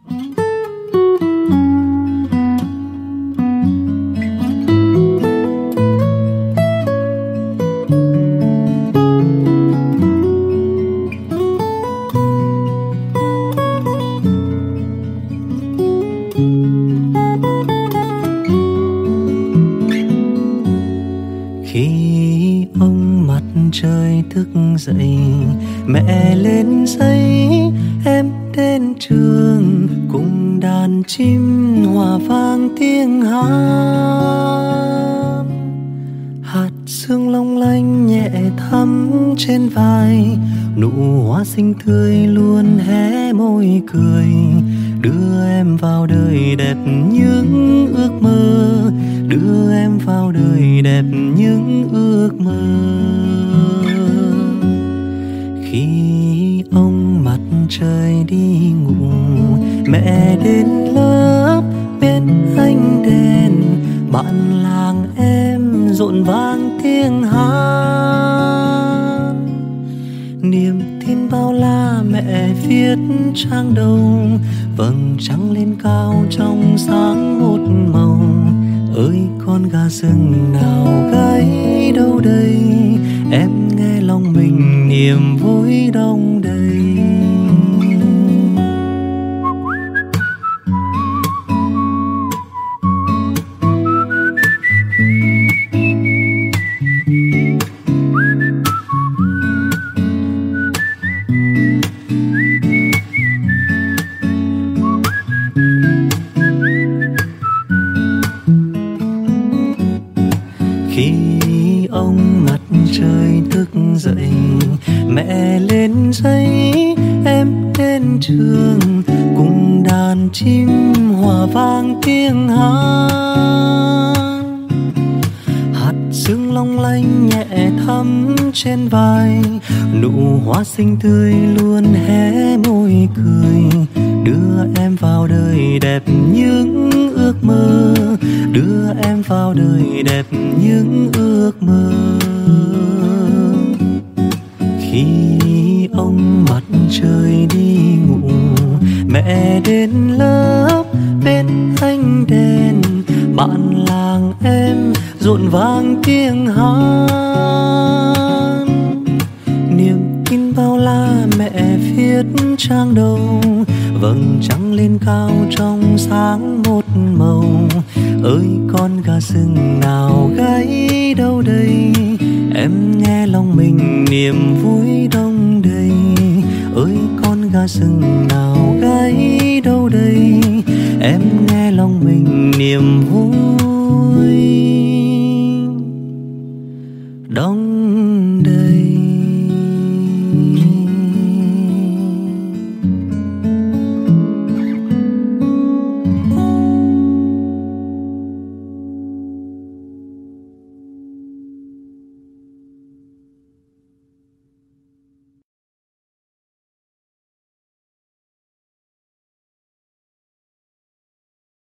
Khi ông mặt trời thức dậy, mẹ lên giấy, em đến trường cùng đàn chim hòa vang tiếng hát. Hạt sương long lanh nhẹ thắm trên vai, nụ hoa xinh tươi luôn hé môi cười, đưa em vào đời đẹp những ước mơ, đưa em vào đời đẹp những ước mơ. Khi ông mặt trời đi ngủ, mẹ đến lớp bên ánh đèn, bạn làng em rộn vang tiếng hát. Niềm tin bao la mẹ viết trang đầu, vầng trăng lên cao trong sáng một màu. Ơi con gà rừng nào gáy đâu đây, em nghe lòng mình niềm vui đong đầy. Khi ông mặt trời thức dậy, mẹ lên giấy, em đến trường cùng đàn chim hòa vang tiếng hát. Hạt sương long lanh nhẹ thắm trên vai, nụ hoa xinh tươi luôn hé môi cười, đưa em vào đời đẹp những ước mơ, đưa em vào đời đẹp những ước mơ. Khi ông mặt trời đi ngủ, mẹ đến lớp bên ánh đèn, bạn làng em rộn vang tiếng hát. Niềm tin bao la mẹ viết trang đầu, vầng trăng lên cao trong sáng một màu. Ơi con gà rừng nào gáy đâu đây, em nghe lòng mình niềm vui đong đầy. Ơi con gà rừng nào gáy đâu đây, em nghe lòng mình niềm vui